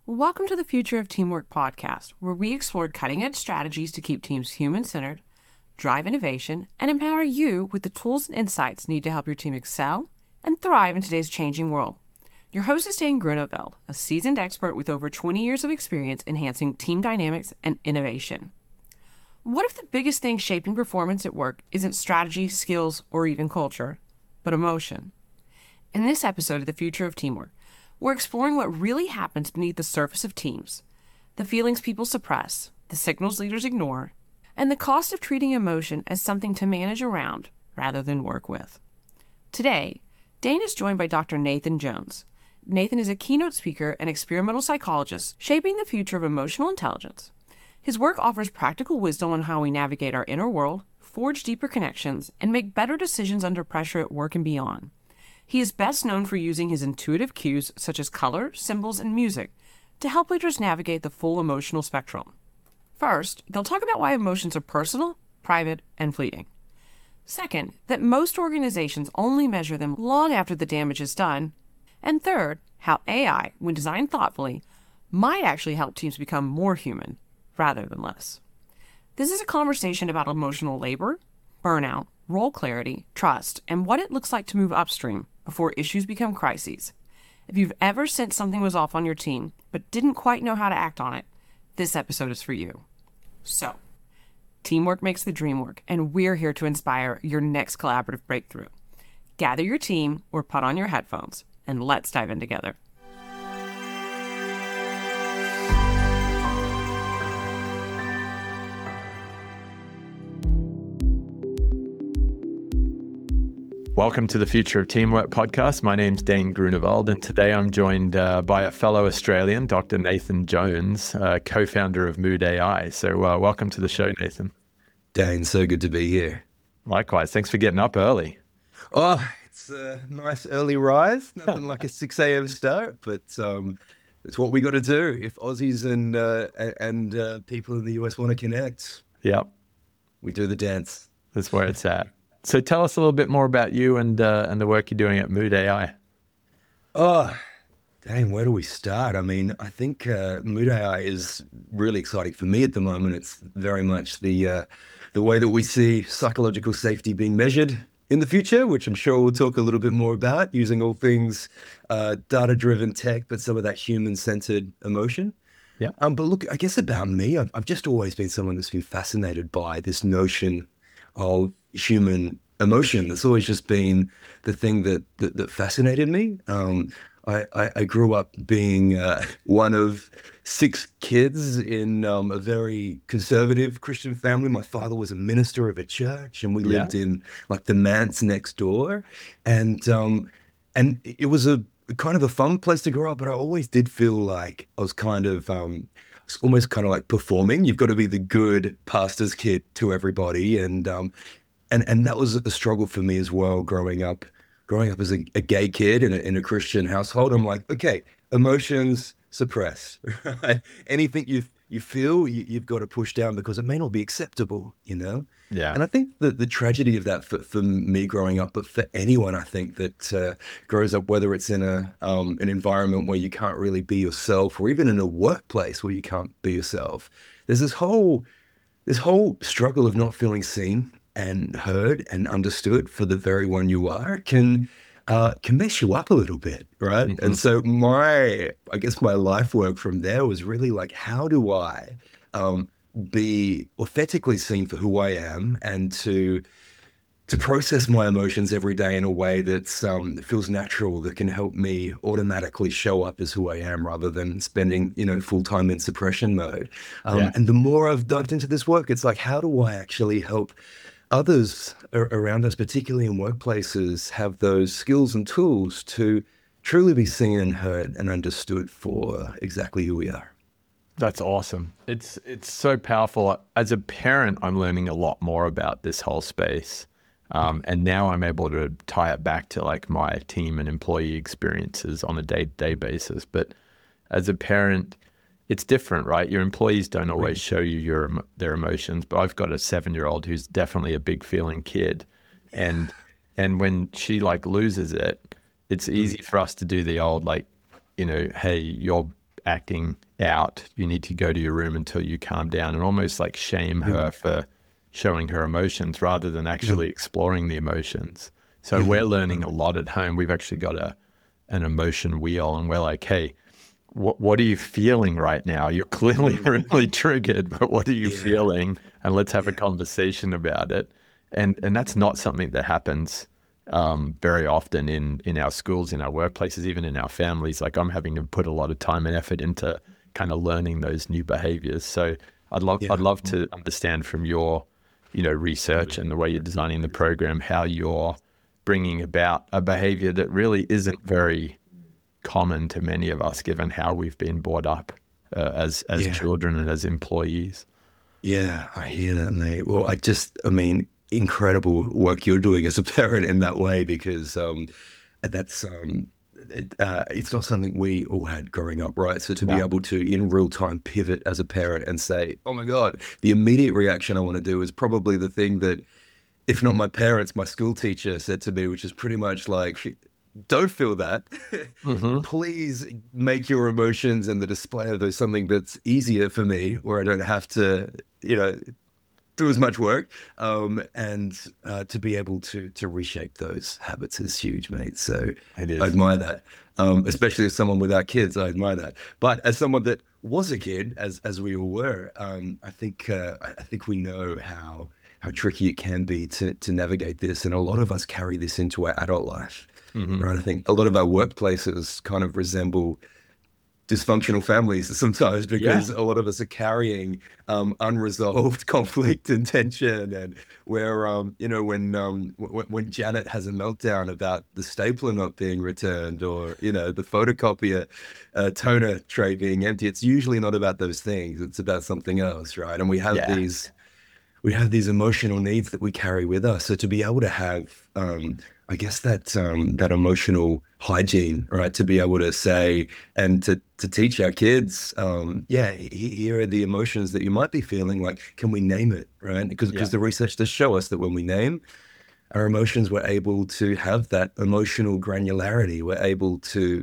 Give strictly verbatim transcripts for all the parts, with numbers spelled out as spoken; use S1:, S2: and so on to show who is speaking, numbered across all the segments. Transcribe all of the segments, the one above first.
S1: Welcome to the Future of Teamwork podcast, where we explore cutting-edge strategies to keep teams human-centered, drive innovation, and empower you with the tools and insights needed to help your team excel and thrive in today's changing world. Your host is Dane Grunewald, a seasoned expert with over twenty years of experience enhancing team dynamics and innovation. What if the biggest thing shaping performance at work isn't strategy, skills, or even culture, but emotion? In this episode of The Future of Teamwork, we're exploring what really happens beneath the surface of teams, the feelings people suppress, the signals leaders ignore, and the cost of treating emotion as something to manage around rather than work with. Today, Dane is joined by Doctor Nathan Jones. Nathan is a keynote speaker and experimental psychologist shaping the future of emotional intelligence. His work offers practical wisdom on how we navigate our inner world, forge deeper connections, and make better decisions under pressure at work and beyond. He is best known for using his intuitive cues such as color, symbols, and music to help leaders navigate the full emotional spectrum. First, they'll talk about why emotions are personal, private, and fleeting. Second, that most organizations only measure them long after the damage is done. And third, how A I, when designed thoughtfully, might actually help teams become more human rather than less. This is a conversation about emotional labor, burnout, role clarity, trust, and what it looks like to move upstream before issues become crises. If you've ever sensed something was off on your team but didn't quite know how to act on it, this episode is for you. So, teamwork makes the dream work, and we're here to inspire your next collaborative breakthrough. Gather your team or put on your headphones, and let's dive in together.
S2: Welcome to the Future of Teamwork podcast. My name's Dane Grunewald, and today I'm joined uh, by a fellow Australian, Doctor Nathan Jones, uh, co-founder of Mood A I. So uh, welcome to the show, Nathan.
S3: Dane, so good to be here.
S2: Likewise. Thanks for getting up early.
S3: Oh, it's a nice early rise. Nothing like a six a.m. start, but um, it's what we got to do if Aussies and uh, and uh, people in the U S want to connect.
S2: Yep.
S3: We do the dance.
S2: That's where it's at. So tell us a little bit more about you and uh, and the work you're doing at Mood A I.
S3: Oh, Dane, where do we start? I mean, I think uh, Mood A I is really exciting for me at the moment. It's very much the uh, the way that we see psychological safety being measured in the future, which I'm sure we'll talk a little bit more about, using all things uh, data-driven tech, but some of that human-centered emotion.
S2: Yeah.
S3: Um, but look, I guess about me, I've, I've just always been someone that's been fascinated by this notion of human emotion. That's always just been the thing that that, that fascinated me. Um, I, I, I grew up being uh, one of six kids in um, a very conservative Christian family. My father was a minister of a church, and we
S2: Yeah.
S3: lived in like the manse next door. And um, and it was a kind of a fun place to grow up, but I always did feel like I was kind of um, it's almost kind of like performing. You've got to be the good pastor's kid to everybody, and um, and and that was a struggle for me as well. Growing up, growing up as a, a gay kid in a, in a Christian household, I'm like, okay, emotions suppressed. Right? Anything you you feel, you, you've got to push down because it may not be acceptable, you know.
S2: Yeah.
S3: And I think that the tragedy of that for, for me growing up, but for anyone, I think that uh, grows up, whether it's in a um, an environment where you can't really be yourself, or even in a workplace where you can't be yourself, there's this whole this whole struggle of not feeling seen and heard and understood for the very one you are can uh, can mess you up a little bit, right?
S2: Mm-hmm.
S3: And so my, I guess my life work from there was really like, how do I um, be authentically seen for who I am, and to to process my emotions every day in a way that's um, that feels natural, that can help me automatically show up as who I am, rather than spending, you know, full time in suppression mode. Um,
S2: Yeah.
S3: And the more I've dived into this work, it's like, how do I actually help others ar- around us, particularly in workplaces, have those skills and tools to truly be seen and heard and understood for exactly who we are?
S2: That's awesome. It's it's so powerful. As a parent, I'm learning a lot more about this whole space. Um, and now I'm able to tie it back to like my team and employee experiences on a day-to-day basis. But as a parent, it's different, right? Your employees don't always show you your emo- their emotions, but I've got a seven-year-old who's definitely a big feeling kid. And and when she like loses it, it's easy for us to do the old like, you know, hey, you're acting out. You need to go to your room until you calm down, and almost like shame her for showing her emotions rather than actually exploring the emotions. So we're learning a lot at home. We've actually got a an emotion wheel, and we're like, hey, what what are you feeling right now? You're clearly really triggered, but what are you
S3: Yeah.
S2: feeling? And let's have a conversation about it. And and that's not something that happens um, very often in in our schools, in our workplaces, even in our families. Like I'm having to put a lot of time and effort into kind of learning those new behaviors. So I'd love
S3: Yeah.
S2: I'd love to understand from your, you know, research and the way you're designing the program, how you're bringing about a behavior that really isn't very common to many of us, given how we've been brought up uh, as as
S3: Yeah.
S2: children and as employees.
S3: Yeah, I hear that, mate. Well, I just, I mean, incredible work you're doing as a parent in that way, because um, that's, um, it, uh, it's not something we all had growing up, right? So to be
S2: No.
S3: able to, in real time, pivot as a parent and say, oh my God, the immediate reaction I want to do is probably the thing that, if not my parents, my school teacher said to me, which is pretty much like, don't feel that.
S2: Mhm.
S3: Please make your emotions and the display of those something that's easier for me, where I don't have to, you know, do as much work. Um, and uh, to be able to to reshape those habits is huge, mate. So
S2: It is.
S3: I admire that. Um, especially as someone without kids, I admire that. But as someone that was a kid, as as we all were, um, I think uh, I I think we know how how tricky it can be to to navigate this, and a lot of us carry this into our adult life.
S2: Mhm.
S3: Right. I think a lot of our workplaces kind of resemble dysfunctional families sometimes, because a lot of us are carrying um, unresolved conflict and tension. And where, um, you know, when, um, w- when Janet has a meltdown about the stapler not being returned, or, you know, the photocopier uh, toner tray being empty, it's usually not about those things. It's about something else. Right. And we have
S2: Yeah.
S3: these we have these emotional needs that we carry with us. So to be able to have, um, I guess that um, that emotional hygiene, right? To be able to say and to to teach our kids, um, yeah, he- here are the emotions that you might be feeling. Like, can we name it, right? Because because
S2: Yeah.
S3: the research does show us that when we name our emotions, we're able to have that emotional granularity. We're able to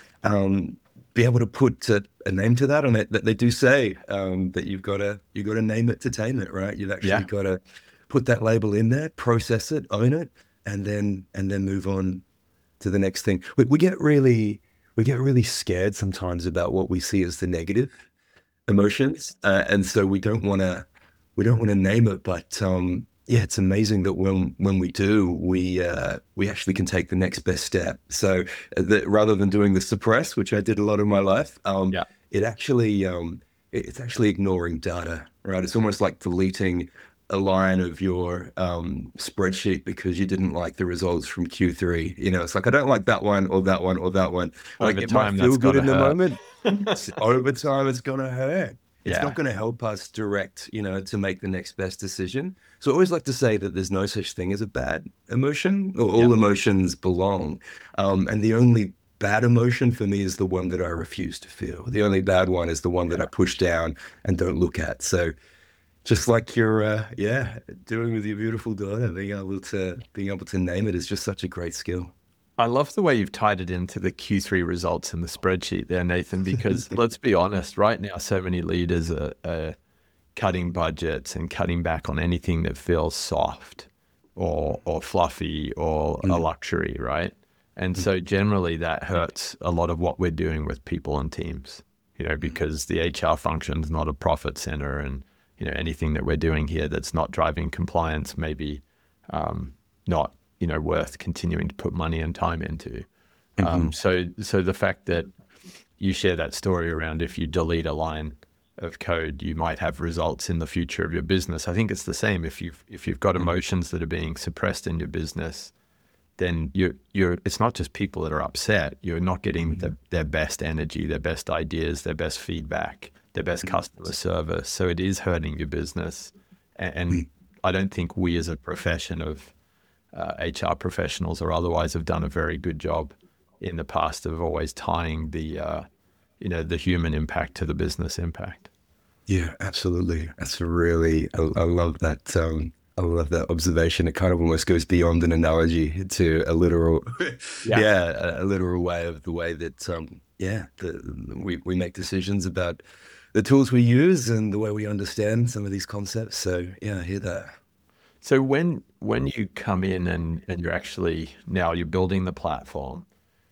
S3: um, be able to put a, a name to that. And it, that they do say um, that you've got to you got to name it to tame it, right? You've actually
S2: Yeah.
S3: got to put that label in there, process it, own it, and then and then move on to the next thing. We, we get really we get really scared sometimes about what we see as the negative emotions, uh, and so we don't want to we don't want to name it. But um, yeah, it's amazing that when when we do, we uh, we actually can take the next best step. So uh, that rather than doing the suppress, which I did a lot of my life, um,
S2: Yeah.
S3: it actually um, it- it's actually ignoring data, right? It's almost like deleting a line of your um, spreadsheet because you didn't like the results from Q three. You know, it's like, I don't like that one or that one or that one. Like,
S2: Over
S3: it might
S2: time,
S3: feel
S2: that's
S3: good
S2: gotta
S3: in the
S2: hurt.
S3: moment. It's- over time, it's going to hurt. It's
S2: Yeah.
S3: not going to help us direct, you know, to make the next best decision. So I always like to say that there's no such thing as a bad emotion, or all
S2: Yeah.
S3: emotions belong. Um, and the only bad emotion for me is the one that I refuse to feel. The only bad one is the one that I push down and don't look at. So just like you're, uh, yeah, doing with your beautiful daughter, being able to being able to name it is just such a great skill.
S2: I love the way you've tied it into the Q three results in the spreadsheet there, Nathan, because let's be honest, right now, so many leaders are, are cutting budgets and cutting back on anything that feels soft or, or fluffy or a luxury, right? And so generally that hurts a lot of what we're doing with people and teams, you know, because the H R function is not a profit center, and, you know, anything that we're doing here that's not driving compliance, maybe um, not, you know, worth continuing to put money and time into. Um, so, so the fact that you share that story around, if you delete a line of code, you might have results in the future of your business. I think it's the same. If you've if you've got emotions that are being suppressed in your business, then you're you're. It's not just people that are upset. You're not getting the, their best energy, their best ideas, their best feedback, their best customer service. So it is hurting your business. And, and I don't think we as a profession of uh, H R professionals or otherwise have done a very good job in the past of always tying the uh, you know the human impact to the business impact.
S3: Yeah, absolutely. That's a really, I, I love that. Um, I love that observation. It kind of almost goes beyond an analogy to a literal,
S2: Yeah.
S3: yeah, a, a literal way of the way that um, yeah, the, we we make decisions about the tools we use and the way we understand some of these concepts. So yeah, I hear that.
S2: So when when you come in and, and you're actually now you're building the platform,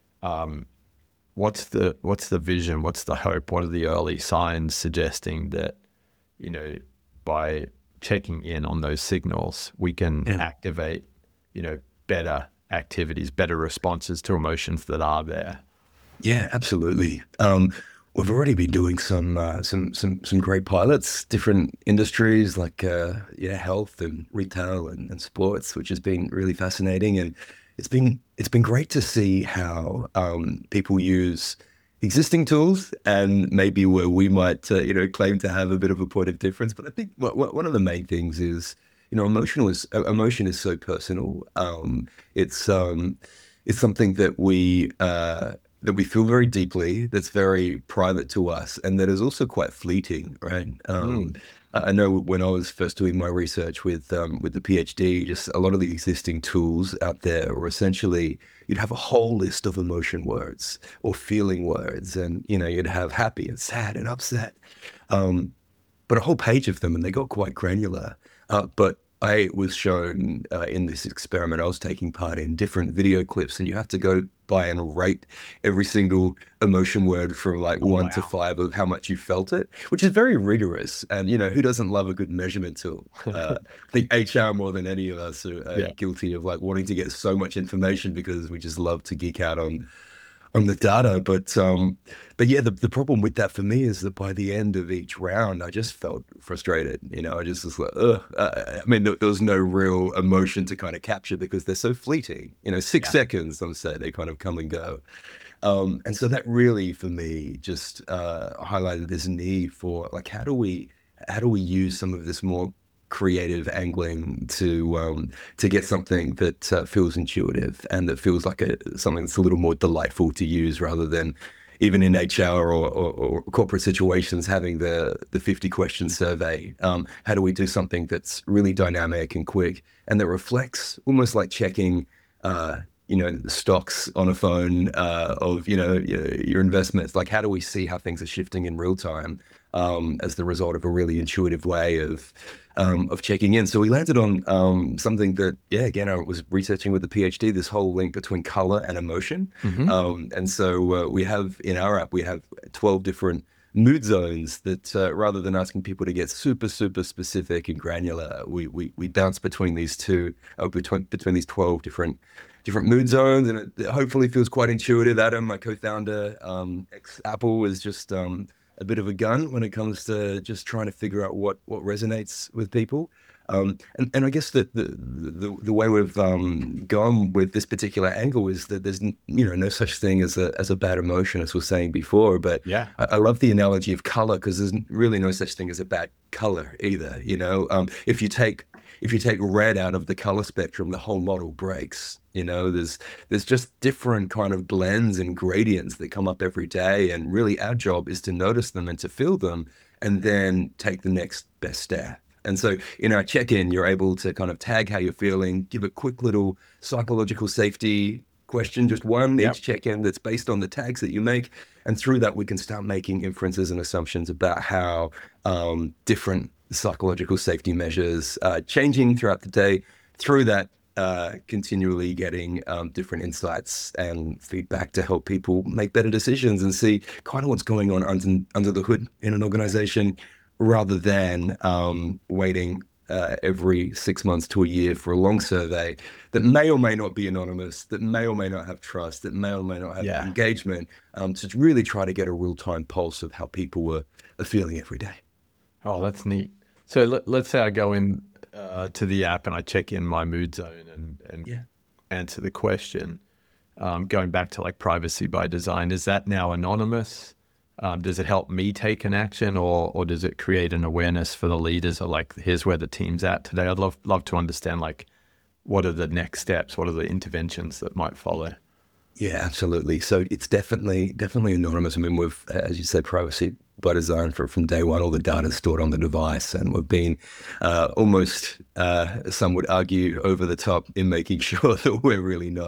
S2: um, what's the what's the vision? What's the hope? What are the early signs suggesting that, you know, by checking in on those signals, we can
S3: Yeah.
S2: activate, you know, better activities, better responses to emotions that are there?
S3: Yeah, absolutely. Um, we've already been doing some uh, some some some great pilots, different industries like uh, yeah, health and retail and, and sports, which has been really fascinating. And it's been it's been great to see how um, people use existing tools and maybe where we might uh, you know claim to have a bit of a point of difference. But I think what, what, one of the main things is you know emotional is uh, emotion is so personal. Um, it's um, it's something that we uh, that we feel very deeply, that's very private to us, and that is also quite fleeting, right? Um, I I know when I was first doing my research with um, with the PhD, just a lot of the existing tools out there were essentially you'd have a whole list of emotion words or feeling words, and you know you'd have happy and sad and upset, um, but a whole page of them, and they got quite granular. Uh, but I was shown uh, in this experiment I was taking part in different video clips, and you have to go by and rate every single emotion word from like
S2: Oh,
S3: one to
S2: wow.
S3: five of how much you felt it, which is very rigorous. And you know, who doesn't love a good measurement tool? Uh, I think H R more than any of us are, are
S2: Yeah.
S3: guilty of like wanting to get so much information because we just love to geek out on on the data. But um, but yeah, the, the problem with that for me is that by the end of each round, I just felt frustrated. You know, I just was like, ugh. Uh, I mean, there, there was no real emotion to kind of capture because they're so fleeting. You know, six
S2: Yeah.
S3: seconds, I'm saying they kind of come and go. Um, and so that really, for me, just uh, highlighted this need for like, how do we, how do we use some of this more creative angling to um, to get something that uh, feels intuitive and that feels like a something that's a little more delightful to use rather than even in H R or, or, or corporate situations having the the fifty question survey. Um, how do we do something that's really dynamic and quick and that reflects almost like checking uh, you know, the stocks on a phone uh, of, you know, your, your investments. Like, how do we see how things are shifting in real time um, as the result of a really intuitive way of um, of checking in? So we landed on um, something that, yeah, again, I was researching with the PhD, this whole link between color and emotion.
S2: Mm-hmm.
S3: Um, and so uh, we have in our app, we have twelve different mood zones that uh, rather than asking people to get super, super specific and granular, we we, we bounce between these two, uh, between, between these twelve different different mood zones, and it, it hopefully feels quite intuitive. Adam, my co-founder, um, ex-Apple, is just um, a bit of a gun when it comes to just trying to figure out what what resonates with people. Um, and, and I guess that the, the the way we've um, gone with this particular angle is that there's you know no such thing as a as a bad emotion, as we were saying before. But
S2: Yeah.
S3: I, I love the analogy of color because there's really no such thing as a bad color either. You know, um, if you take if you take red out of the color spectrum, the whole model breaks. You know, there's there's just different kind of blends and gradients that come up every day, and really our job is to notice them and to feel them, and then take the next best step. And so in our check-in, you're able to kind of tag how you're feeling, give a quick little psychological safety question, just one
S2: Yep.
S3: each check-in that's based on the tags that you make. And through that, we can start making inferences and assumptions about how um, different psychological safety measures are changing throughout the day. Through that, uh, continually getting um, different insights and feedback to help people make better decisions and see kind of what's going on under, under the hood in an organization, rather than um, waiting uh, every six months to a year for a long survey that may or may not be anonymous, that may or may not have trust, that may or may not have
S2: Yeah.
S3: engagement, um, to really try to get a real-time pulse of how people were, are feeling every day.
S2: Oh, that's neat. So let, let's say I go in uh, to the app and I check in my mood zone and, and
S3: Yeah.
S2: answer the question. Um, going back to like privacy by design, is that now anonymous? Um, does it help me take an action, or or does it create an awareness for the leaders, or like, here's where the team's at today? I'd love love to understand like what are the next steps, what are the interventions that might follow?
S3: Yeah, absolutely. So it's definitely definitely anonymous. I mean, we've, as you said, privacy by design for, from day one. All the data is stored on the device, and we've been uh, almost, uh, some would argue, over the top in making sure that we're really not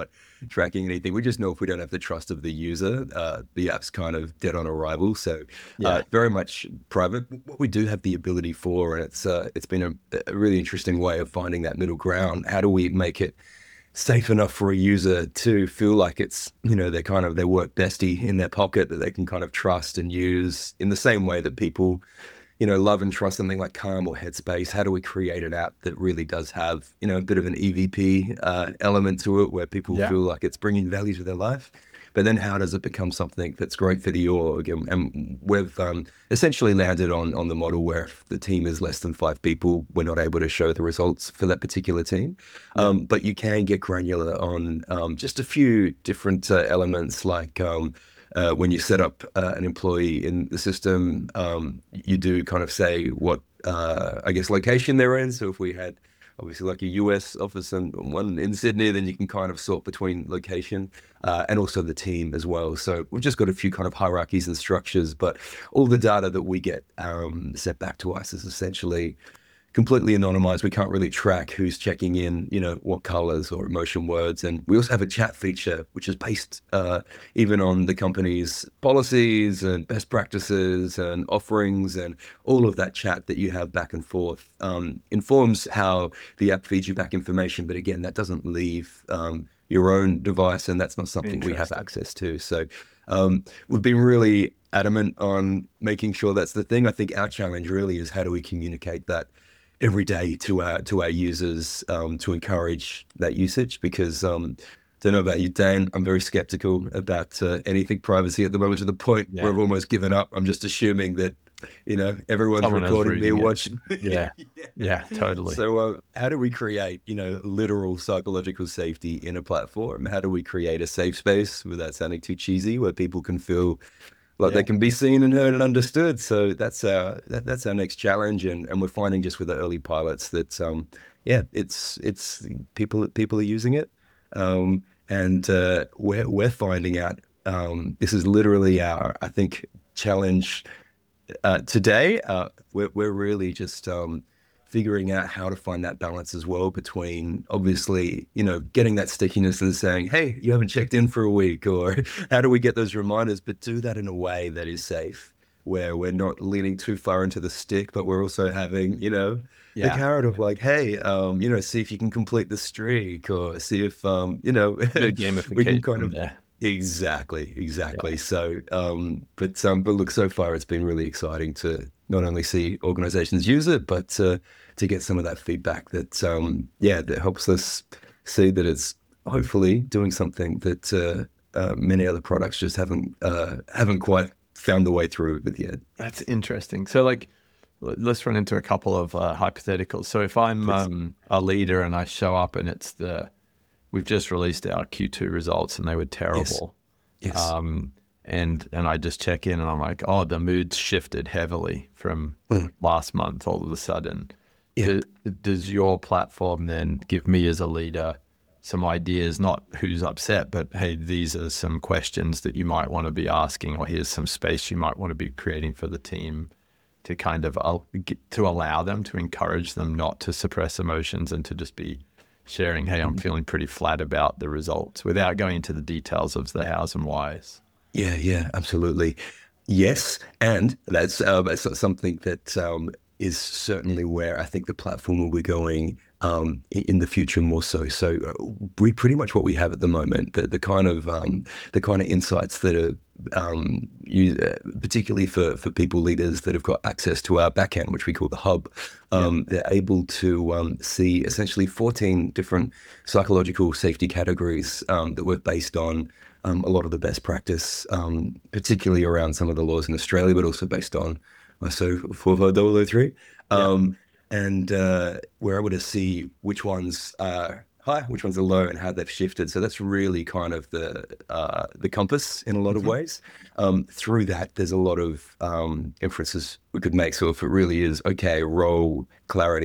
S3: tracking anything. We just know if we don't have the trust of the user, uh, the app's kind of dead on arrival. So
S2: Yeah.
S3: uh, very much private. What we do have the ability for, and it's uh, it's been a, a really interesting way of finding that middle ground. How do we make it safe enough for a user to feel like it's, you know, they're kind of their work bestie in their pocket that they can kind of trust and use in the same way that people, you know, love and trust something like Calm or Headspace? How do we create an app that really does have, you know, a bit of an E V P uh, element to it where people
S2: Yeah.
S3: feel like it's bringing value to their life? But then how does it become something that's great for the org? And, and we've um, essentially landed on on the model where if the team is less than five people, we're not able to show the results for that particular team. Um, but you can get granular on um, just a few different uh, elements like um, uh, when you set up uh, an employee in the system, um, you do kind of say what, uh, I guess, location they're in. So if we had obviously like a U S office and one in Sydney, then you can kind of sort between location uh, and also the team as well. So we've just got a few kind of hierarchies and structures, but all the data that we get um, sent back to us is essentially completely anonymized. We can't really track who's checking in, you know, what colors or emotion words. And we also have a chat feature, which is based uh, even on the company's policies and best practices and offerings, and all of that chat that you have back and forth um, informs how the app feeds you back information. But again, that doesn't leave um, your own device, and that's not something we have access to. So um, we've been really adamant on making sure that's the thing. I think our challenge really is how do we communicate that every day to our to our users um, to encourage that usage, because um, don't know about you, Dan, I'm very skeptical about uh, anything privacy at the moment, to the point
S2: Yeah.
S3: where I've almost given up. I'm just assuming that, you know, everyone's
S2: Someone else
S3: recording me
S2: reading
S3: and
S2: it.
S3: watching.
S2: Yeah. Yeah, totally.
S3: So uh, how do we create, you know, literal psychological safety in a platform? How do we create a safe space without sounding too cheesy, where people can feel like
S2: Yeah.
S3: they can be seen and heard and understood? So that's our that, that's our next challenge, and, and we're finding just with the early pilots that um yeah it's it's people people are using it, um and uh, we're we're finding out um this is literally our, I think, challenge uh, today. Uh, we're we're really just um figuring out how to find that balance as well between, obviously, you know, getting that stickiness and saying, hey, you haven't checked in for a week, or how do we get those reminders, but do that in a way that is safe, where we're not leaning too far into the stick, but we're also having, you know,
S2: Yeah.
S3: the carrot of like, hey, um, you know, see if you can complete the streak, or see if, um, you know,
S2: Bit of
S3: we can
S2: gamification
S3: kind of,
S2: there.
S3: exactly, exactly. So, um, but, um, but look, so far it's been really exciting to not only see organizations use it, but uh, to get some of that feedback that, um, yeah, that helps us see that it's hopefully doing something that uh, uh, many other products just haven't uh, haven't quite found the way through with yet.
S2: That's interesting. So, like, l- let's run into a couple of uh, hypotheticals. So, if I'm um, a leader and I show up and it's the, we've just released our Q two results and they were terrible.
S3: Yes.
S2: Um, and and I just check in and I'm like, oh, the mood's shifted heavily from
S3: Mm.
S2: last month all of a sudden.
S3: Yeah.
S2: Do- does your platform then give me as a leader some ideas, not who's upset, but hey, these are some questions that you might want to be asking, or here's some space you might want to be creating for the team to kind of uh, get, to allow them, to encourage them not to suppress emotions and to just be sharing, hey, I'm feeling pretty flat about the results, without going into the details of the hows and whys.
S3: Yeah, yeah, absolutely. Yes, and that's, um, that's something that um, is certainly where I think the platform will be going um, i- in the future more so. So uh, we pretty much what we have at the moment, the, the kind of um, the kind of insights that are um, you, uh, particularly for for people leaders that have got access to our backend, which we call the hub. Um, They're able to um, see essentially fourteen different psychological safety categories um, that we've based on um, a lot of the best practice, um, particularly around some of the laws in Australia, but also based on I S O four five zero zero three. Um, and uh, we're able to see which ones are high, which ones are low, and how they've shifted. So that's really kind of the uh, the compass in a lot of ways. Um, through that, there's a lot of um, inferences we could make. So if it really is, okay, role clarity,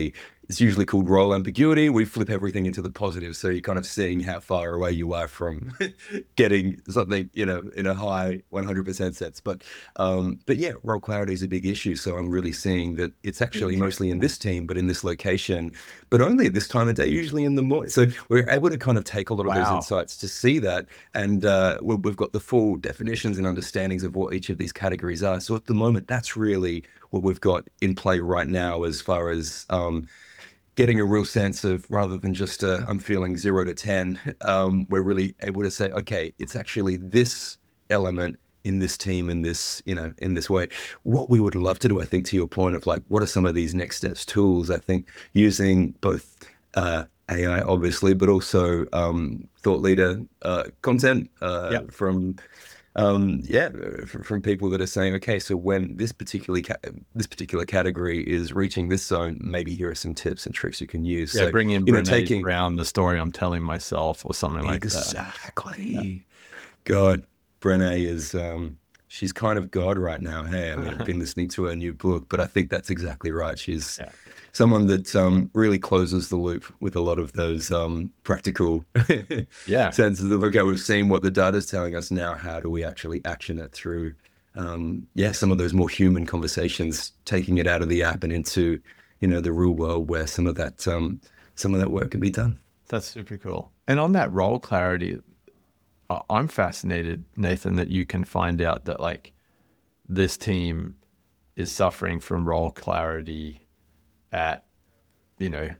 S3: it's usually called role ambiguity. We flip everything into the positive. So you're kind of seeing how far away you are from getting something, you know, in a high one hundred percent sense. But, um, but yeah, role clarity is a big issue. So I'm really seeing that it's actually mostly in this team, but in this location, but only at this time of day, usually in the morning. So we're able to kind of take a lot of
S2: Wow.
S3: those insights to see that. And uh, we- we've got the full definitions and understandings of what each of these categories are. So at the moment, that's really what we've got in play right now as far as um, getting a real sense of, rather than just uh, I'm feeling zero to ten, um, we're really able to say, okay, it's actually this element in this team, in this, you know, in this way. What we would love to do, I think, to your point of like, what are some of these next steps tools? I think using both uh, A I, obviously, but also um, thought leader uh, content uh,
S2: Yep.
S3: from um, yeah, f- from people that are saying, okay, so when this particular ca- this particular category is reaching this zone, maybe here are some tips and tricks you can use.
S2: Yeah,
S3: So,
S2: bring in
S3: you know,
S2: Brené
S3: taking
S2: Brown, the story I'm telling myself, or something like that.
S3: exactly. God, Brené is um, she's kind of God right now. Hey, I mean, I've been listening to her new book, but I think that's exactly right. She's
S2: Yeah.
S3: someone that um, really closes the loop with a lot of those um, practical
S2: Yeah.
S3: senses of, okay, we've seen what the data's telling us now. How do we actually action it through, um, yeah, some of those more human conversations, taking it out of the app and into, you know, the real world where some of that, um, some of that work can be done.
S2: That's super cool. And on that role clarity, I- I'm fascinated, Nathan, that you can find out that like this team is suffering from role clarity at, you know,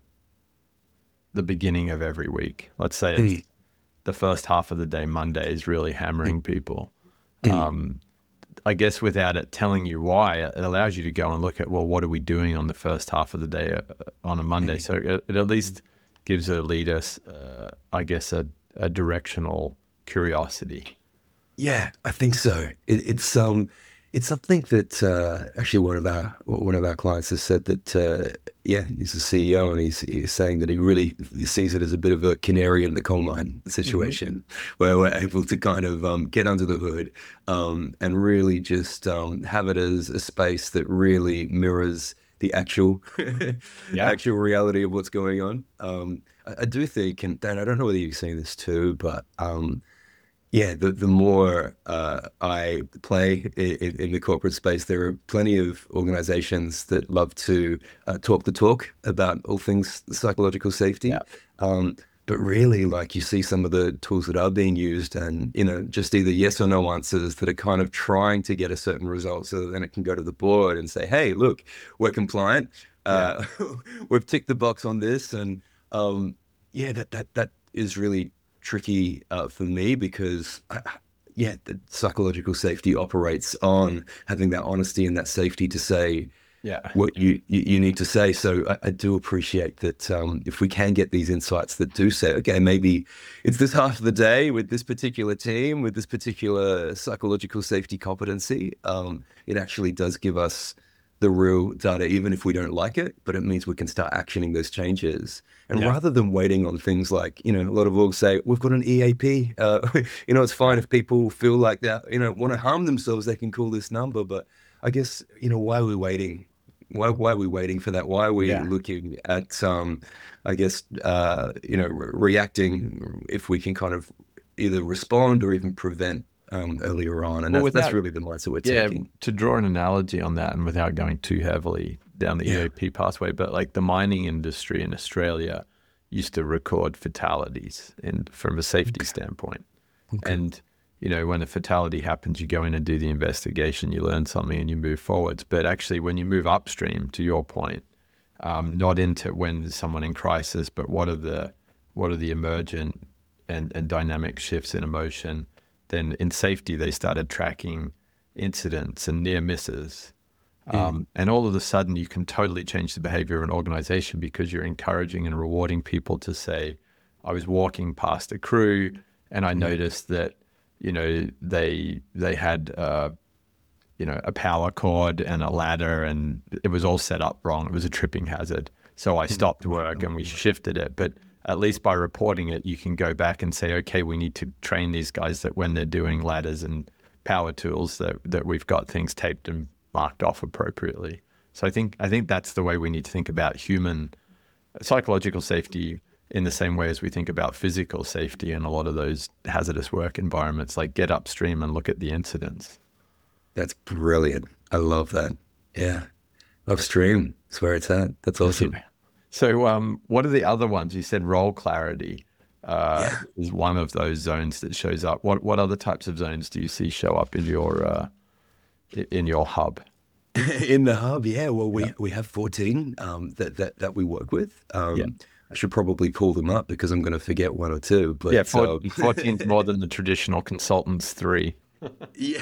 S2: the beginning of every week. Let's say it's the first half of the day, Monday, is really hammering people. Um, I guess without it telling you why, it allows you to go and look at, well, what are we doing on the first half of the day uh, on a Monday? So it, it at least gives a leader, uh, I guess, a, a directional curiosity.
S3: Yeah, I think so. It, it's um, it's something that uh, actually one of our one of our clients has said that uh, yeah, he's a C E O and he's, he's saying that he really sees it as a bit of a canary in the coal mine situation, where we're able to kind of um, get under the hood um, and really just um, have it as a space that really mirrors the actual
S2: Yeah.
S3: actual reality of what's going on. Um, I, I do think, and Dan, I don't know whether you've seen this too, but um, yeah, the the more uh, I play in, in the corporate space, there are plenty of organizations that love to uh, talk the talk about all things psychological safety.
S2: Yeah.
S3: Um, but really, like you see some of the tools that are being used and, you know, just either yes or no answers that are kind of trying to get a certain result so that then it can go to the board and say, hey, look, we're compliant. Uh, we've ticked the box on this. And um, yeah, that, that, that is really tricky uh, for me because I, yeah, the psychological safety operates on having that honesty and that safety to say
S2: Yeah.
S3: what you, you, you need to say. So I, I do appreciate that um, if we can get these insights that do say, okay, maybe it's this half of the day with this particular team, with this particular psychological safety competency, um, it actually does give us the real data, even if we don't like it, but it means we can start actioning those changes. And
S2: Yeah.
S3: rather than waiting on things like, you know, a lot of orgs say, we've got an E A P, uh, you know, it's fine if people feel like that, you know, want to harm themselves, they can call this number. But I guess, you know, why are we waiting? Why, why are we waiting for that? Why are we
S2: Yeah.
S3: looking at, um, I guess, uh, you know, re- reacting if we can kind of either respond or even prevent um, earlier on? And
S2: Well,
S3: that's, that's
S2: without-
S3: really the mindset we're
S2: Yeah,
S3: taking.
S2: to draw an analogy on that, and without going too heavily down the
S3: Yeah.
S2: E A P pathway, but like the mining industry in Australia used to record fatalities in from a safety standpoint. And, you know, when a fatality happens, you go in and do the investigation, you learn something and you move forwards. But actually, when you move upstream, to your point, um, not into when there's someone in crisis, but what are the what are the emergent and, and dynamic shifts in emotion, then in safety, they started tracking incidents and near misses. Um, and all of a sudden, you can totally change the behavior of an organization because you're encouraging and rewarding people to say, I was walking past a crew and I noticed that, you know, they they had, uh, you know, a power cord and a ladder and it was all set up wrong. It was a tripping hazard. So I stopped work and we shifted it. But at least by reporting it, you can go back and say, okay, we need to train these guys that when they're doing ladders and power tools that, that we've got things taped and marked off appropriately. So I think I think that's the way we need to think about human psychological safety in the same way as we think about physical safety in a lot of those hazardous work environments, like get upstream and look at the incidents.
S3: That's brilliant. I love that. Yeah. Upstream is where it's at. That's awesome.
S2: So um, what are the other ones? You said role clarity uh,
S3: Yeah.
S2: is one of those zones that shows up. What what other types of zones do you see show up in your uh, i- in your hub?
S3: In the hub, yeah. Well, we
S2: Yeah.
S3: we have fourteen um, that that that we work with. Um,
S2: Yeah.
S3: I should probably pull them up because I'm going to forget one or two. But
S2: Yeah, four,
S3: um,
S2: fourteen's more than the traditional consultants three.
S3: yeah,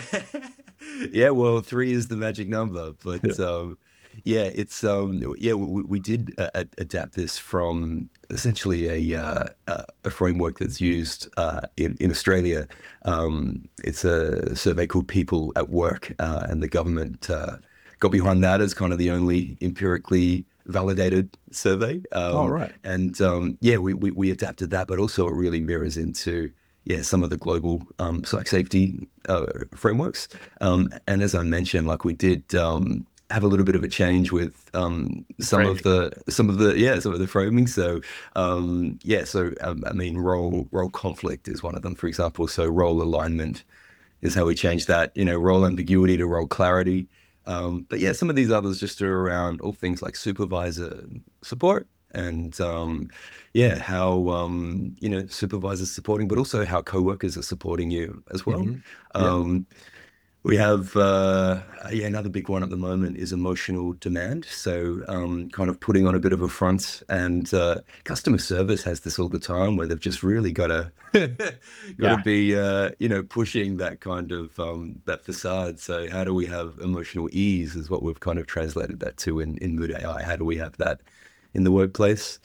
S3: yeah. Well, three is the magic number, but
S2: Yeah.
S3: um, yeah, it's um, yeah. We, we did uh, ad- adapt this from essentially a uh, uh, a framework that's used uh, in in Australia. Um, it's a survey called People at Work, uh, and the government uh, got behind that as kind of the only empirically validated survey. Um,
S2: Oh, right.
S3: And um, yeah, we, we we adapted that, but also it really mirrors into yeah some of the global um, psych safety uh, frameworks. Um, and as I mentioned, like we did um, have a little bit of a change with um, some of the some of the yeah some of the framing. So um, yeah, so um, I mean, role role conflict is one of them, for example. So role alignment is how we change that. You know, role ambiguity to role clarity. Um, but yeah, some of these others just are around all things like supervisor support and um, yeah, how um, you know supervisors supporting, but also how coworkers are supporting you as well.
S2: Mhm. Yeah.
S3: Um, we have uh, yeah another big one at the moment is emotional demand. So um, kind of putting on a bit of a front, and uh, customer service has this all the time where they've just really got to got
S2: Yeah.
S3: to be uh, you know pushing that kind of um, that facade. So how do we have emotional ease is what we've kind of translated that to in in Mood A I. How do we have that in the workplace?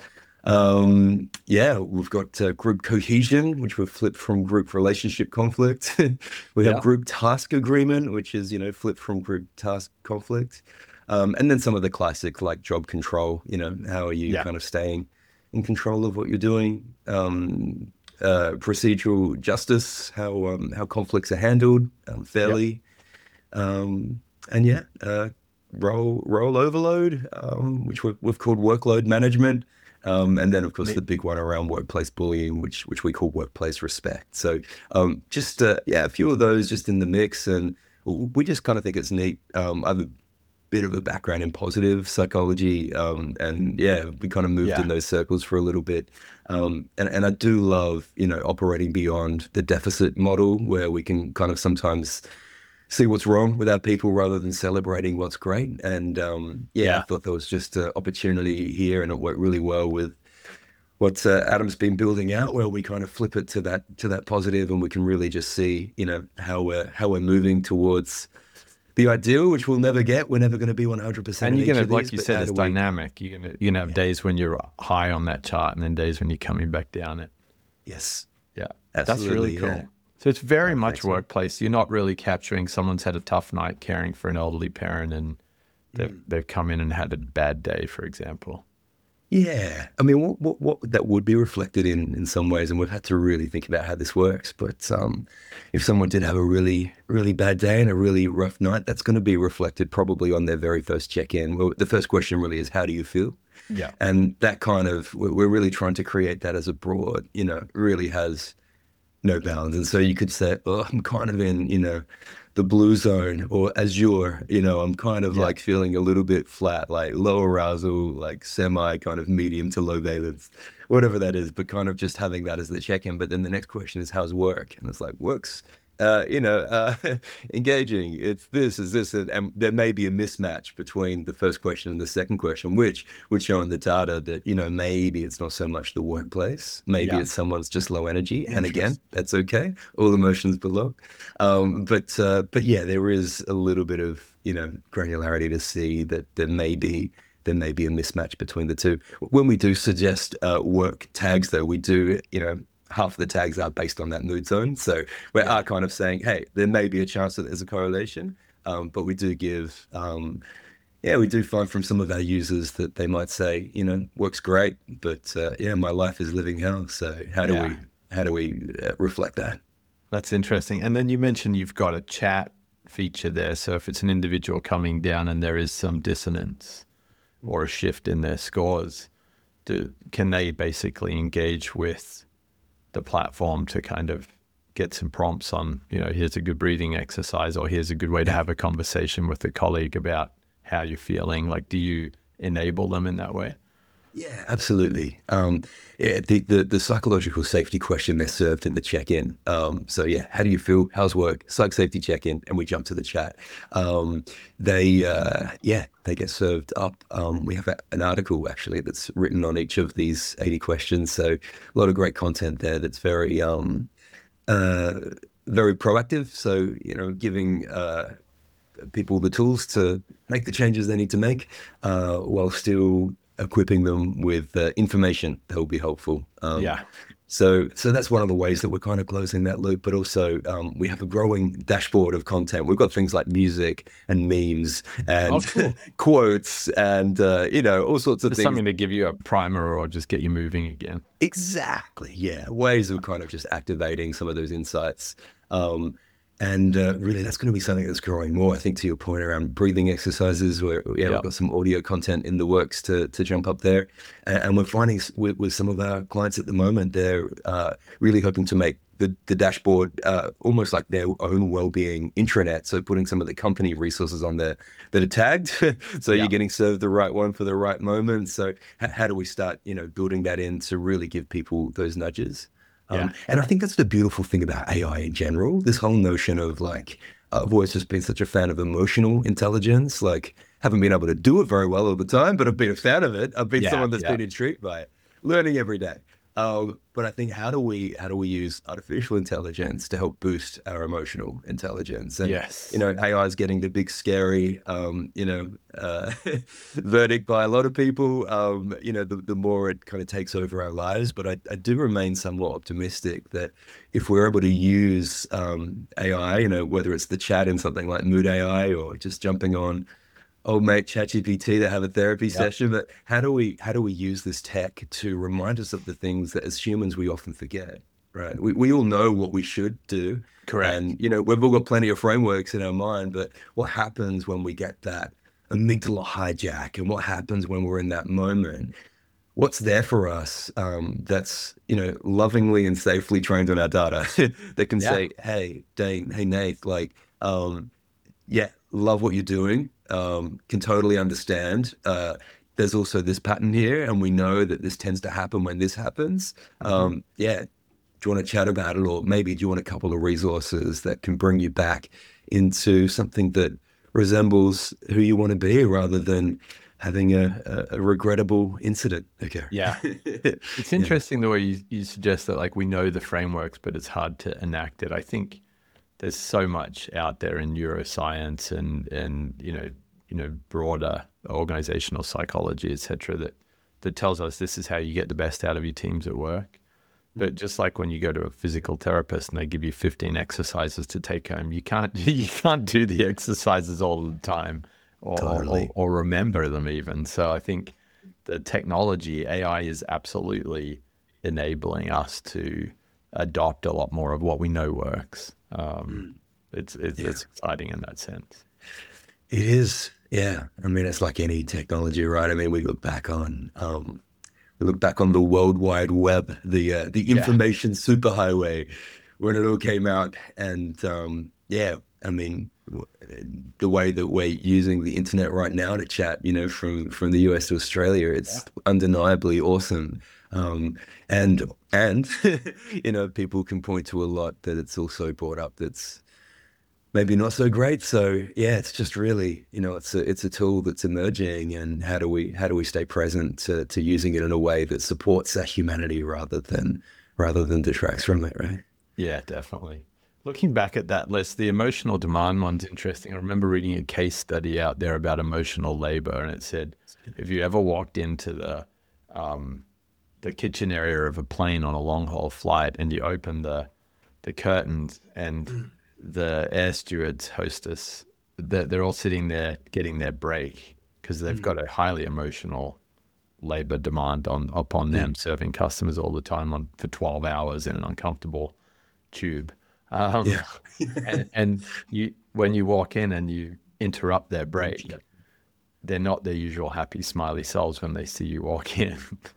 S3: Um, yeah, we've got uh, group cohesion, which we've flipped from group relationship conflict. We have
S2: Yeah.
S3: group task agreement, which is, you know, flipped from group task conflict. Um, and then some of the classics like job control, you know, how are you
S2: Yeah.
S3: kind of staying in control of what you're doing? Um, uh, procedural justice, how um, how conflicts are handled um, fairly. Um, and yeah, uh, role role overload, um, which we've, we've called workload management. Um, and then, of course,
S2: Me-
S3: the big one around workplace bullying, which which we call workplace respect. So, um, just uh, yeah, a few of those just in the mix, and we just kind of think it's neat. Um, I have a bit of a background in positive psychology, um, and yeah, we kind of moved
S2: Yeah.
S3: in those circles for a little bit. Um, and and I do love, you know, operating beyond the deficit model, where we can kind of sometimes see what's wrong with our people rather than celebrating what's great. And um, yeah,
S2: Yeah.
S3: I thought there was just an opportunity here, and it worked really well with what uh, Adam's been building out, where we kind of flip it to that to that positive, and we can really just see, you know, how we're how we're moving towards the ideal, which we'll never get. We're never going to be one hundred percent.
S2: And you're
S3: in each
S2: gonna,
S3: of
S2: like
S3: these,
S2: you
S3: but
S2: said,
S3: how
S2: it's
S3: do we-
S2: dynamic. You're gonna you're gonna have days when you're high on that chart, and then days when you're coming back down it.
S3: Yes,
S2: Yeah,
S3: absolutely.
S2: that's really cool.
S3: yeah.
S2: So it's very
S3: Yeah,
S2: much
S3: thanks, man.
S2: workplace. You're not really capturing someone's had a tough night caring for an elderly parent, and they've
S3: Mm.
S2: they've come in and had a bad day, for example.
S3: Yeah, I mean, what, what what that would be reflected in in some ways, and we've had to really think about how this works. But um, if someone did have a really really bad day and a really rough night, that's going to be reflected probably on their very first check-in. Well, the first question really is, how do you feel?
S2: Yeah.
S3: And that kind of we're, we're really trying to create that as a broad, you know, really has no bounds. And so you could say, oh, I'm kind of in, you know, the blue zone or azure, you know, I'm kind of
S2: Yeah.
S3: like feeling a little bit flat, like low arousal, like semi kind of medium to low valence, whatever that is, but kind of just having that as the check-in. But then the next question is, how's work? And it's like, work's, uh, you know, uh, engaging. It's this, is this, and, and there may be a mismatch between the first question and the second question, which would show in the data that, you know, maybe it's not so much the workplace, maybe
S2: Yeah.
S3: it's someone's just low energy. And again, that's okay. All emotions belong. Um, but, uh, but yeah, there is a little bit of, you know, granularity to see that there may be there may be a mismatch between the two. When we do suggest uh, work tags, though, we do, you know, half of the tags are based on that mood zone. So we are kind of saying, hey, there may be a chance that there's a correlation, um, but we do give, um, yeah, we do find from some of our users that they might say, you know, works great, but uh, yeah, my life is living hell. So how do
S2: Yeah.
S3: we how do we uh, reflect that?
S2: That's interesting. And then you mentioned you've got a chat feature there. So if it's an individual coming down and there is some dissonance or a shift in their scores, do, can they basically engage with the platform to kind of get some prompts on, you know, here's a good breathing exercise, or here's a good way to have a conversation with a colleague about how you're feeling? Like, do you enable them in that way?
S3: Yeah, absolutely. Um, yeah, the, the the psychological safety question they're served in the check-in. Um, so yeah, how do you feel? How's work? Psych safety check-in, and we jump to the chat. Um, they uh, yeah, they get served up. Um, we have a, an article actually that's written on each of these eighty questions. So a lot of great content there. That's very um, uh, very proactive. So you know, giving uh, people the tools to make the changes they need to make, uh, while still equipping them with uh, information that will be helpful. Um,
S2: Yeah.
S3: So, so that's one of the ways that we're kind of closing that loop. But also, um, we have a growing dashboard of content. We've got things like music and memes and
S2: Oh, cool.
S3: quotes and uh, you know, all sorts of
S2: Just
S3: things.
S2: something to give you a primer or just get you moving again.
S3: Exactly. Yeah. Ways of kind of just activating some of those insights. Um, and uh, really, that's going to be something that's growing more. I think to your point around breathing exercises, where yeah,
S2: Yep.
S3: we've got some audio content in the works to to jump up there. And, and we're finding s- with, with some of our clients at the moment, they're uh, really hoping to make the, the dashboard uh, almost like their own well-being intranet. So putting some of the company resources on there that are tagged, so
S2: Yeah.
S3: you're getting served the right one for the right moment. So h- how do we start, you know, building that in to really give people those nudges? Um,
S2: Yeah.
S3: And I think that's the beautiful thing about A I in general. This whole notion of like, I've always just been such a fan of emotional intelligence. Like, haven't been able to do it very well all the time, but I've been a fan of it. I've been
S2: Yeah,
S3: someone that's
S2: yeah.
S3: been intrigued by it, learning every day. Um, but I think how do we how do we use artificial intelligence to help boost our emotional intelligence? And
S2: Yes.
S3: you know, A I is getting the big scary, um, you know, uh, verdict by a lot of people. Um, you know, the, the more it kind of takes over our lives. But I, I do remain somewhat optimistic that if we're able to use um, A I, you know, whether it's the chat in something like Mood A I or just jumping on old mate ChatGPT to have a therapy
S2: Yep.
S3: session, but how do we how do we use this tech to remind us of the things that as humans we often forget? Right. We we all know what we should do.
S2: Correct.
S3: And you know, we've all got plenty of frameworks in our mind, but what happens when we get that amygdala hijack, and what happens when we're in that moment? What's there for us um, that's, you know, lovingly and safely trained on our data that can
S2: Yeah.
S3: say, hey, Dane, hey, Nate, like, um, yeah, love what you're doing, um, can totally understand. Uh, there's also this pattern here, and we know that this tends to happen when this happens. Um, yeah, do you want to chat about it? Or maybe do you want a couple of resources that can bring you back into something that resembles who you want to be rather than having a, a, a regrettable incident occur?
S2: Yeah. It's interesting the way you, you suggest that, like, we know the frameworks, but it's hard to enact it. I think there's so much out there in neuroscience and, and you know, you know, broader organizational psychology, et cetera, that, that tells us this is how you get the best out of your teams at work. But just like when you go to a physical therapist and they give you fifteen exercises to take home, you can't you can't do the exercises all the time or,
S3: Totally.
S2: or, or remember them even. So I think the technology, A I, is absolutely enabling us to adopt a lot more of what we know works. Um, it's it's, it's exciting in that sense.
S3: It is, yeah. I mean, it's like any technology, right? I mean, we look back on, um, we look back on the World Wide Web, the uh, the information superhighway, when it all came out, and um, yeah, I mean, w- the way that we're using the internet right now to chat, you know, from from the U S to Australia, it's undeniably awesome. Um, and and you know, people can point to a lot that it's also brought up that's maybe not so great. So yeah, it's just really, you know, it's a it's a tool that's emerging, and how do we how do we stay present to to using it in a way that supports our humanity rather than rather than detracts from it, right?
S2: Yeah, definitely. Looking back at that list, the emotional demand one's interesting. I remember reading a case study out there about emotional labor, and it said if you ever walked into the um, the kitchen area of a plane on a long haul flight and you open the the curtains and the air stewards, hostess, they're, they're all sitting there getting their break because they've got a highly emotional labor demand on upon them, serving customers all the time on for twelve hours in an uncomfortable tube. Um,
S3: Yeah.
S2: and, and you when you walk in and you interrupt their break, they're not their usual happy, smiley selves when they see you walk in.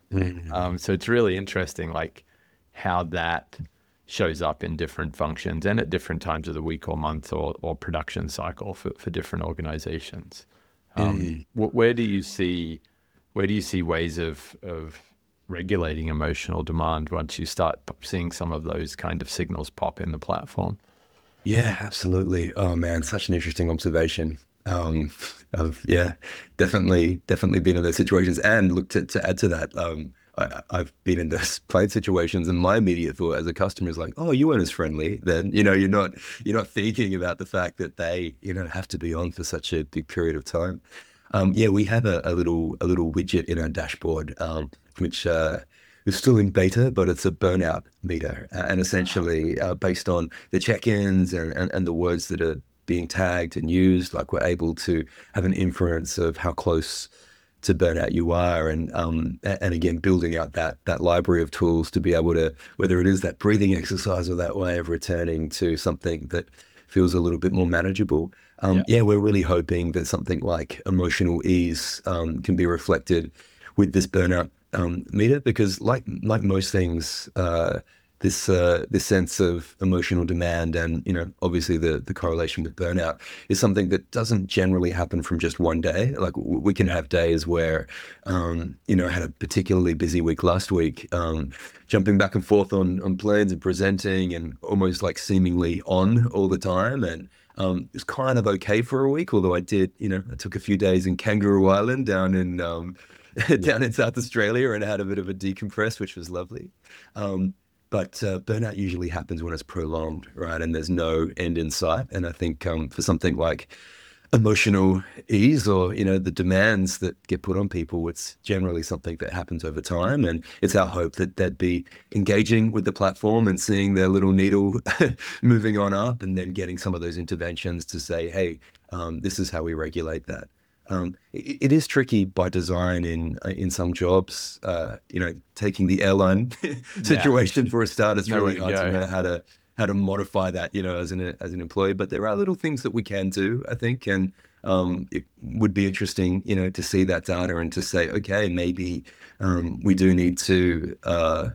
S2: um, so it's really interesting, like how that shows up in different functions and at different times of the week or month or, or production cycle for, for different organizations. Um,
S3: Mm.
S2: wh- where do you see, where do you see ways of, of regulating emotional demand once you start p- seeing some of those kind of signals pop in the platform?
S3: Yeah, absolutely. Oh man, such an interesting observation. Um, I've, yeah, definitely, definitely been in those situations. And look, to, to add to that, um, I, I've been in those played situations, and my immediate thought as a customer is like, "Oh, you weren't as friendly." Then you know, you're not, you're not thinking about the fact that they, you know, have to be on for such a big period of time. Um, yeah, we have a, a little, a little widget in our dashboard, um, which uh, is still in beta, but it's a burnout meter, uh, and essentially uh, based on the check-ins and, and, and the words that are being tagged and used, like we're able to have an inference of how close to burnout you are, and um, a- and again building out that that library of tools to be able to, whether it is that breathing exercise or that way of returning to something that feels a little bit more manageable. Um,
S2: Yeah.
S3: yeah, we're really hoping that something like emotional ease um, can be reflected with this burnout um, meter, because like like most things, uh, this uh, this sense of emotional demand and, you know, obviously the the correlation with burnout is something that doesn't generally happen from just one day. Like w- we can have days where, um, you know, I had a particularly busy week last week, um, jumping back and forth on on planes and presenting and almost like seemingly on all the time. And um, it was kind of okay for a week, although I did, you know, I took a few days in Kangaroo Island down in um, down in South Australia and had a bit of a decompress, which was lovely. Um, but uh, burnout usually happens when it's prolonged, right? And there's no end in sight. And I think um, for something like emotional ease, or, you know, the demands that get put on people, it's generally something that happens over time. And it's our hope that they'd be engaging with the platform and seeing their little needle moving on up, and then getting some of those interventions to say, hey, um, this is how we regulate that. Um, it, it is tricky by design in uh, in some jobs. Uh, you know, taking the airline situation for a start, it's
S2: Nowhere
S3: really
S2: to
S3: hard to
S2: go.
S3: know how to how to modify that, you know, as an as an employee. But there are little things that we can do, I think, and um, it would be interesting, you know, to see that data and to say, okay, maybe um, we do need to uh,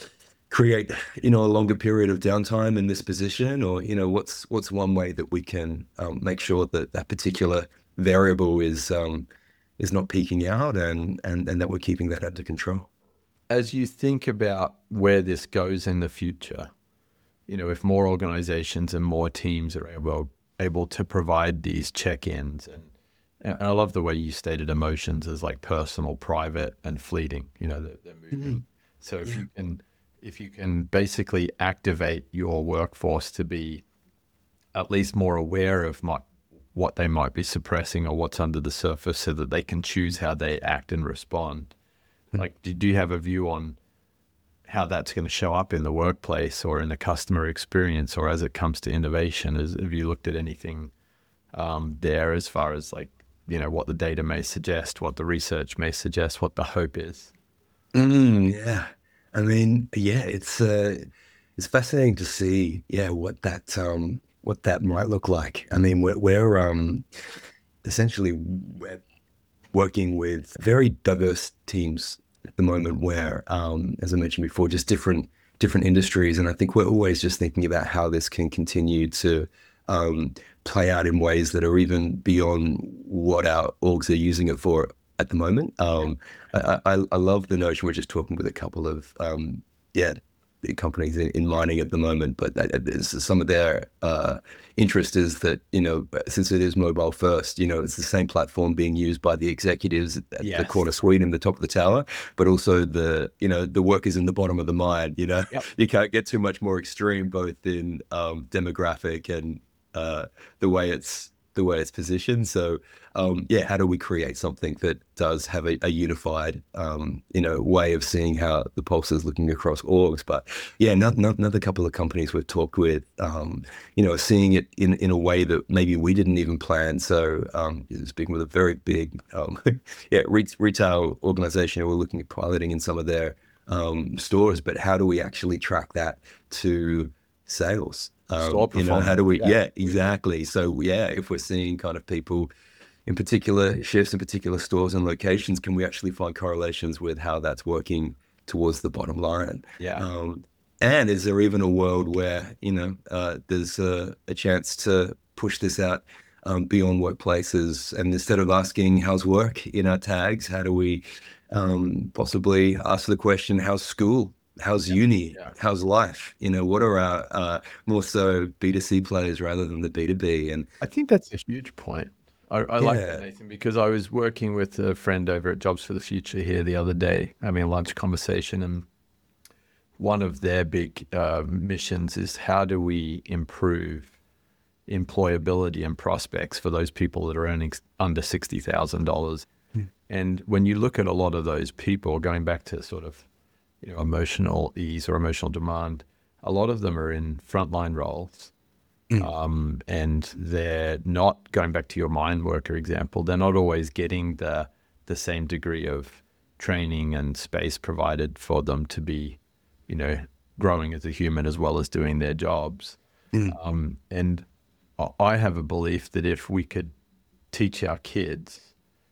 S3: create, you know, a longer period of downtime in this position, or, you know, what's what's one way that we can um, make sure that that particular variable is um, is not peaking out, and and and that we're keeping that under control.
S2: As you think about where this goes in the future, you know, if more organizations and more teams are able able to provide these check-ins, and, and I love the way you stated emotions as like personal, private, and fleeting. You know, they're, they're moving. So if you can, if you can basically activate your workforce to be at least more aware of my, what they might be suppressing or what's under the surface, so that they can choose how they act and respond. Like, do, do you have a view on how that's going to show up in the workplace or in the customer experience, or as it comes to innovation? Is, have you looked at anything um, there as far as, like, you know, what the data may suggest, what the research may suggest, what the hope is?
S3: Mm, yeah, I mean, yeah, it's uh, it's fascinating to see, yeah, what that um, what that might look like. I mean, we're, we're um, essentially we're working with very diverse teams at the moment, where, um, as I mentioned before, just different different industries, and I think we're always just thinking about how this can continue to um, play out in ways that are even beyond what our orgs are using it for at the moment. Um, I, I, I love the notion. We're just talking with a couple of um, yeah big companies in, in mining at the moment, but that, it's some of their uh, interest is that, you know, since it is mobile first, you know, it's the same platform being used by the executives at the
S2: Yes.
S3: corner suite in the top of the tower, but also the, you know, the workers in the bottom of the mine. You know,
S2: Yep.
S3: you can't get too much more extreme, both in um, demographic and uh, the way it's the way it's positioned. So um, yeah, how do we create something that does have a, a unified, um, you know, way of seeing how the pulse is looking across orgs? But yeah, not, not, another couple of companies we've talked with, um, you know, seeing it in, in a way that maybe we didn't even plan. So um, speaking with a very big, um, yeah, re- retail organization who we're looking at piloting in some of their um, stores, but how do we actually track that to sales? Um,
S2: Store
S3: you know, how
S2: performance.
S3: do we?
S2: Yeah.
S3: Yeah, exactly. So yeah, if we're seeing kind of people, in particular shifts, in particular stores and locations, can we actually find correlations with how that's working towards the bottom line?
S2: Yeah.
S3: Um, and is there even a world where, you know, uh, there's a, a chance to push this out um, beyond workplaces? And instead of asking how's work in our tags, how do we um, possibly ask the question, how's school? How's uni?
S2: Yeah.
S3: How's life? You know, what are our uh, more so B two C players rather than the B two B? And
S2: I think that's a huge point. I, I like
S3: Yeah.
S2: that, Nathan, because I was working with a friend over at Jobs for the Future here the other day, having a lunch conversation, and one of their big uh, missions is how do we improve employability and prospects for those people that are earning s- under sixty thousand dollars. And when you look at a lot of those people, going back to sort of, you know, emotional ease or emotional demand, a lot of them are in frontline roles. Um, and they're not, going back to your mine worker example, they're not always getting the the same degree of training and space provided for them to be, you know, growing as a human as well as doing their jobs. Um, and I- I have a belief that if we could teach our kids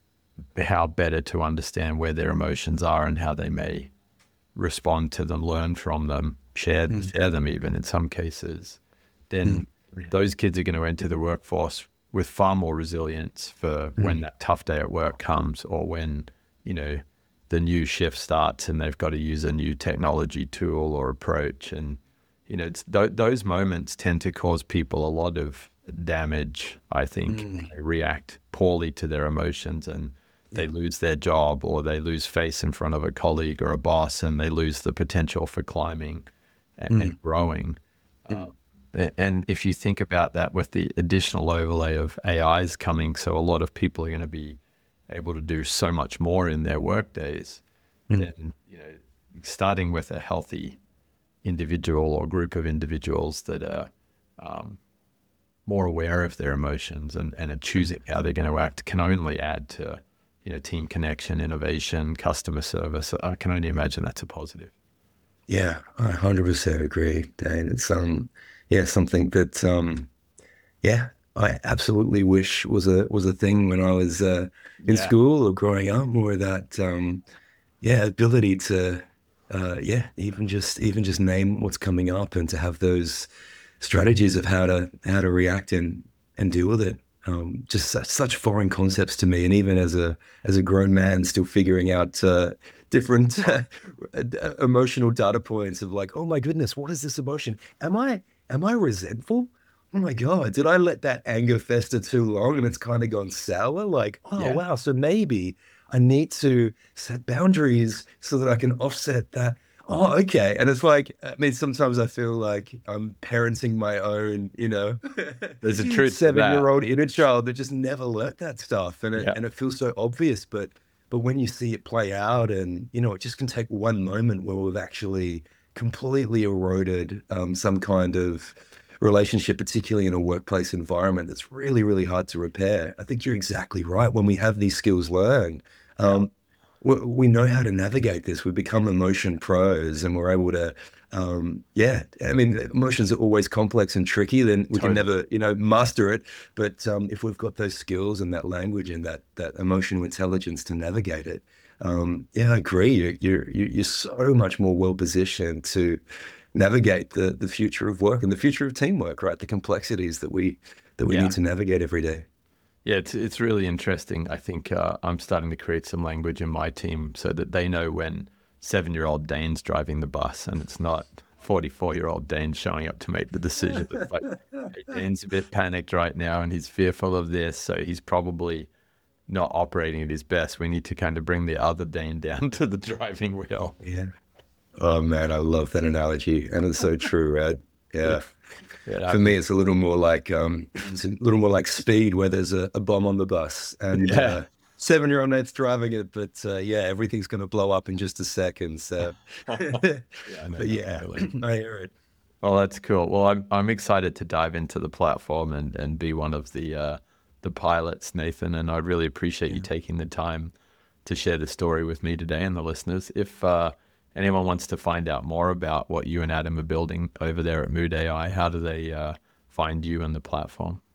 S2: how better to understand where their emotions are and how they may respond to them, learn from them, share, share them even in some cases, then those kids are going to enter the workforce with far more resilience for when that tough day at work comes, or when, you know, the new shift starts and they've got to use a new technology tool or approach. And, you know, it's th- those moments tend to cause people a lot of damage, I think. They react poorly to their emotions and they lose their job, or they lose face in front of a colleague or a boss, and they lose the potential for climbing and, and growing. Um, a- and if you think about that with the additional overlay of A Is coming, so a lot of people are going to be able to do so much more in their work days, then, you know, starting with a healthy individual or group of individuals that are um, more aware of their emotions and, and are choosing how they're going to act can only add to, you know, team connection, innovation, customer service. I can only imagine that's a positive.
S3: Yeah, I one hundred percent agree, Dane. It's um, yeah, something that um, yeah, I absolutely wish was a was a thing when I was uh, in
S2: Yeah.
S3: school or growing up, more that um, yeah, ability to uh, yeah, even just even just name what's coming up and to have those strategies of how to how to react and and deal with it. Um, just such, such foreign concepts to me, and even as a as a grown man, still figuring out uh, different uh, emotional data points of like, oh my goodness, what is this emotion? Am I am I resentful? Oh my God, did I let that anger fester too long and it's kind of gone sour? Like, oh
S2: Yeah.
S3: wow, so maybe I need to set boundaries so that I can offset that. Oh, okay. And it's like, I mean, sometimes I feel like I'm parenting my own, you know,
S2: There's a truth to that.
S3: seven-year-old inner child that just never learnt that stuff. And it,
S2: Yeah.
S3: and it feels so obvious, but but when you see it play out and, you know, it just can take one moment where we've actually completely eroded um, some kind of relationship, particularly in a workplace environment that's really, really hard to repair. I think you're exactly right. When we have these skills learned, um, we, we know how to navigate this. We become emotion pros and we're able to, um, yeah, I mean, emotions are always complex and tricky. Then we can
S2: Totally.
S3: never, you know, master it. But um, if we've got those skills and that language and that that emotional intelligence to navigate it, um, yeah, I agree. You're, you're, you're so much more well positioned to navigate the the future of work and the future of teamwork, right? The complexities that we that we
S2: Yeah.
S3: need to navigate every day.
S2: Yeah, it's it's really interesting. I think uh, I'm starting to create some language in my team so that they know when seven-year-old Dane's driving the bus and it's not forty-four-year-old Dane showing up to make the decision. It's like, hey, Dane's a bit panicked right now and he's fearful of this, so he's probably not operating at his best. We need to kind of bring the other Dane down to the driving wheel.
S3: Yeah. Oh man, I love that analogy, and it's so true, right? Yeah.
S2: Yeah,
S3: For me, it's a little more like um, it's a little more like Speed, where there's a, a bomb on the bus, and
S2: Yeah.
S3: uh, seven-year-old Nate's driving it, but uh, yeah, everything's going to blow up in just a second. So,
S2: I know
S3: but yeah,
S2: that feeling.
S3: I hear it.
S2: Well, that's cool. Well, I'm I'm excited to dive into the platform and, and be one of the uh, the pilots, Nathan. And I really appreciate you taking the time to share the story with me today and the listeners. If uh, anyone wants to find out more about what you and Adam are building over there at Mood A I, how do they uh, find you and the platform?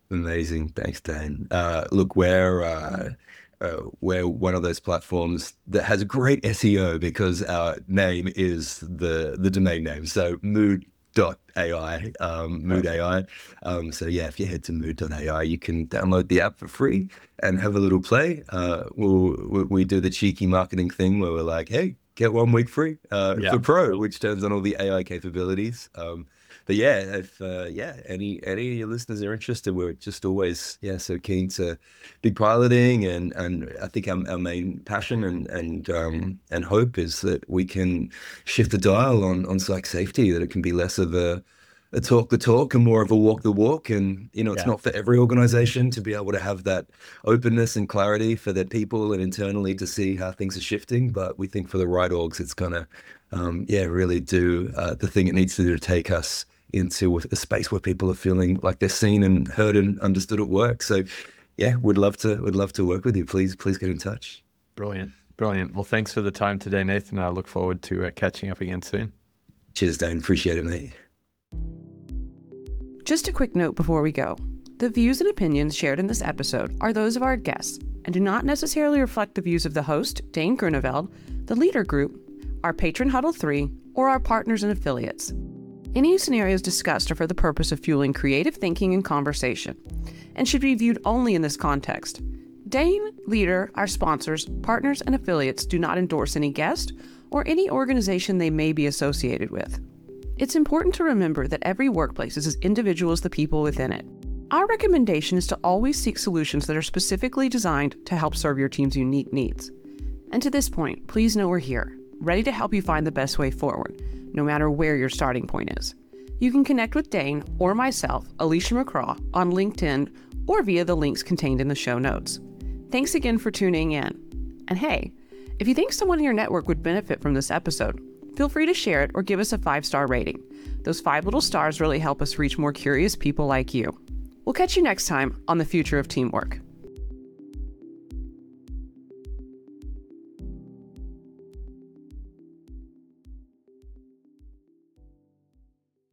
S3: Amazing. Thanks, Dan. Uh, look, we're, uh, uh, we're one of those platforms that has great S E O because our name is the, the domain name. So Mood dot A I, um, Mood A I. Um, so yeah, if you head to Mood dot A I, you can download the app for free and have a little play. Uh, we'll, we, we do the cheeky marketing thing where we're like, hey, get one week free uh,
S2: Yeah.
S3: for Pro, which turns on all the A I capabilities. Um, but yeah, if uh, yeah, any any of your listeners are interested, we're just always yeah so keen to be piloting, and and I think our, our main passion and and um, and hope is that we can shift the dial on on psych safety, that it can be less of a a talk the talk and more of a walk the walk. And you know, it's
S2: Yeah.
S3: not for every organization to be able to have that openness and clarity for their people and internally to see how things are shifting. But we think for the right orgs, it's gonna um, yeah really do uh, the thing it needs to do to take us into a space where people are feeling like they're seen and heard and understood at work. So yeah, would love to would love to work with you. Please please get in touch.
S2: Brilliant. Brilliant. Well, thanks for the time today, Nathan. I look forward to uh, catching up again soon.
S3: Cheers, Dan. Appreciate it, mate.
S1: Just a quick note before we go. The views and opinions shared in this episode are those of our guests and do not necessarily reflect the views of the host, Dane Grunewald, the Leader Group, our patron Huddle three, or our partners and affiliates. Any scenarios discussed are for the purpose of fueling creative thinking and conversation, and should be viewed only in this context. Dane, Leader, our sponsors, partners, and affiliates do not endorse any guest or any organization they may be associated with. It's important to remember that every workplace is as individual as the people within it. Our recommendation is to always seek solutions that are specifically designed to help serve your team's unique needs. And to this point, please know we're here, ready to help you find the best way forward, no matter where your starting point is. You can connect with Dane or myself, Alicia McCraw, on LinkedIn or via the links contained in the show notes. Thanks again for tuning in. And hey, if you think someone in your network would benefit from this episode, feel free to share it or give us a five-star rating. Those five little stars really help us reach more curious people like you. We'll catch you next time on The Future of Teamwork.